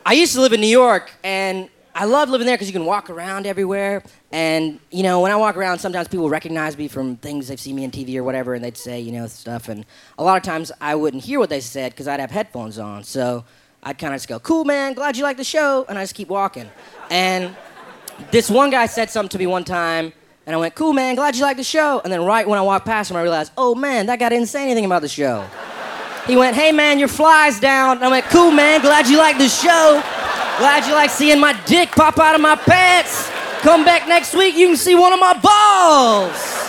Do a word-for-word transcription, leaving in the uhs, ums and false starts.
I used to live in New York, and I love living there because you can walk around everywhere. And, you know, when I walk around, sometimes people recognize me from things they've seen me on T V or whatever, and they'd say, you know, stuff. And a lot of times I wouldn't hear what they said because I'd have headphones on. So I'd kind of just go, cool, man, glad you like the show. And I just keep walking. And this one guy said something to me one time, and I went, cool, man, glad you like the show. And then right when I walked past him, I realized, oh, man, that guy didn't say anything about the show. He went, hey, man, your fly's down. And I went, cool, man, glad you like the show. Glad you like seeing my dick pop out of my pants. Come back next week, you can see one of my balls.